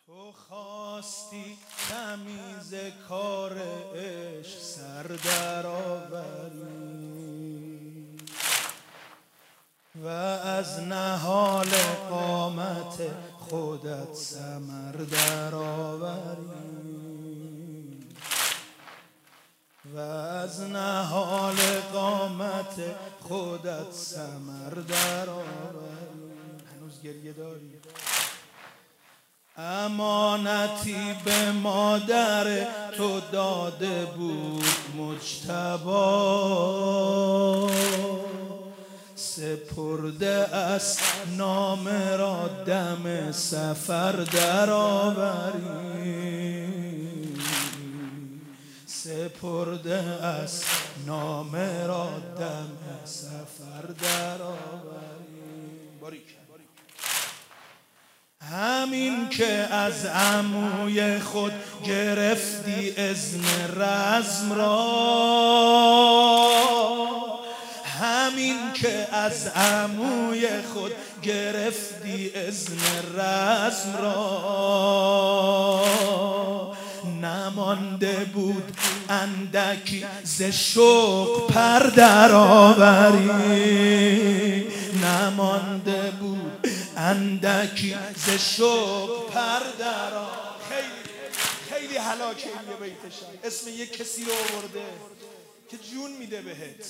تو خواستی تمیز کار عشق سر در آوری و از نهال قامت خودت ثمر در آوری و از نهال قامت خودت ثمر در آوری. هنوز گریه داری؟ امانتی به مادر تو داده بود مجتبی، سپرده است نامه را دم سفر در آوری، سپرده است نامه را دم سفر در آوری. همین که از عموی خود گرفتی اذن رزم را، همین که از عموی خود گرفتی اذن رزم را، نمانده بود اندکی ز شوق پر در آوری، نمانده بود اندکی ز شوق پر در آوری. خیلی هلاکه این یه بیتشم، اسم یک کسی رو آورده که جون میده بهت.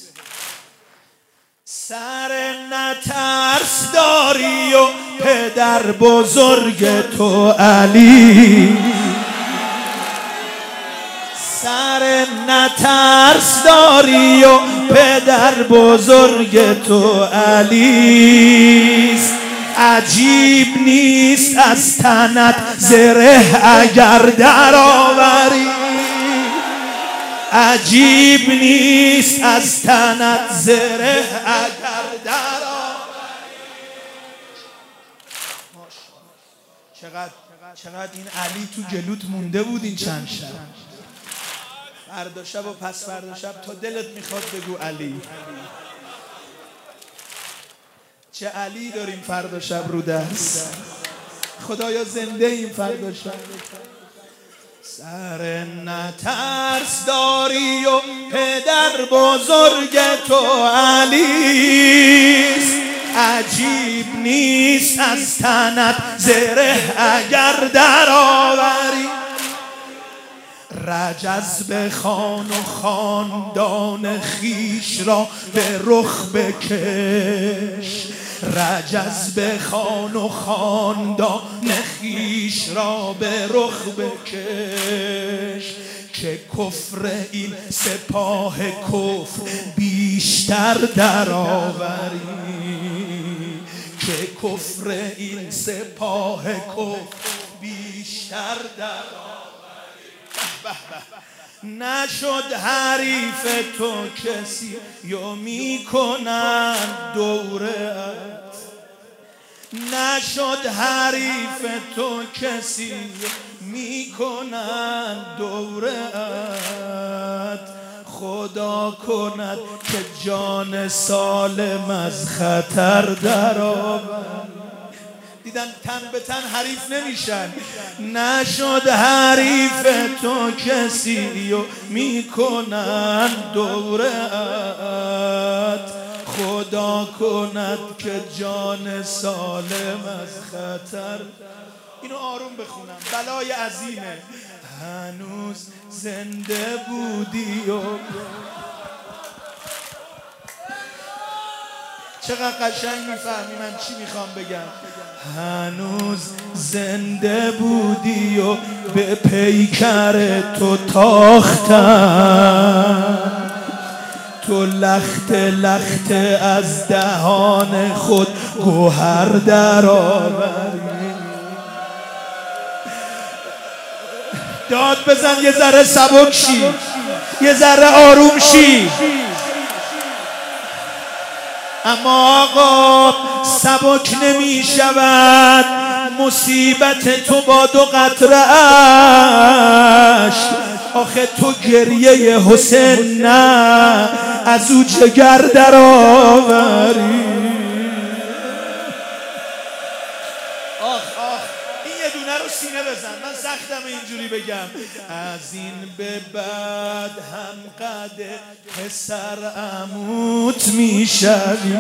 سر نترس داری و پدر بزرگ تو علی، سر نترس داری و پدر بزرگ تو علی، عجیب نیست از تنت زره اگر در آوری، عجیب نیست از تنت زره اگر در آوری. چقدر این علی تو جلوت مونده بود این چند شب، فردا شب و پس فردا شب تا دلت میخواد بگو علی. چه علی داریم فردا شب رو دست، خدایا زنده این فردا شب. سر نترس داری و پدر بزرگ تو علی، عجیب نیست از تنت زره اگر در آوری، رجز بخوان و خاندان خیش را به رخ بکش، رجز بخوان و خاندان خیش را به رخ بکش، که کفر این سپاه کفر بیشتر در آوری، که کفر این سپاه کفر بیشتر در آوری. نشد حریف تو کسی یا میکنن دورت، نشد حریف تو کسی میکنن دورت، خدا کند که جان سالم از خطر در آوری. دیدن تن به تن حریف نمیشن. نشد حریف تو کسی و میکنن دورت، خدا کند که جان سالم از خطر. اینو آروم بخونم، بلای عظیمه. هنوز زنده بودی و چقدر قشنگ میفهمی من چی میخوام بگم. هنوز زنده بودی و به پیکر تو تاختم، تو لخت لخت از دهان خود گوهر در آوری. داد بزن یه ذره سبک شی، یه ذره آروم شی. اما آقا سبک نمی شود مصیبت تو با 2 قطره اشک. آخه تو گریه حسین نه از او جگر در آوری. آخ این یه دونه رو سینه بزن. بزن، من سختم اینجوری بگم. از این به بعد هم قد پسر عموت میشوی،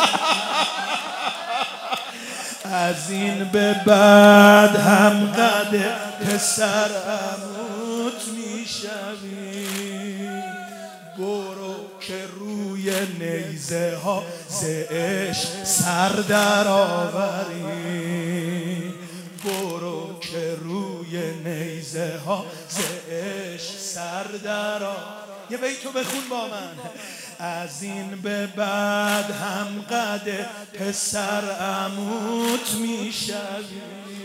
از این به بعد هم قد پسر عموت میشوی. برو که روی نیزه ها ز عشق سر در آوری، برو که روی نیزه ها ز عشق سر در آوری. یه بیتو بخون با من. از این به بعد هم قد پسر عموت میشوی،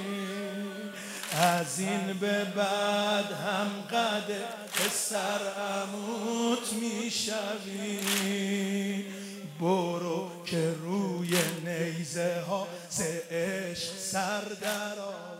از این به بعد هم قد پسر عموت میشوی. برو که روی نیزه ها ز عشق سر در آوری.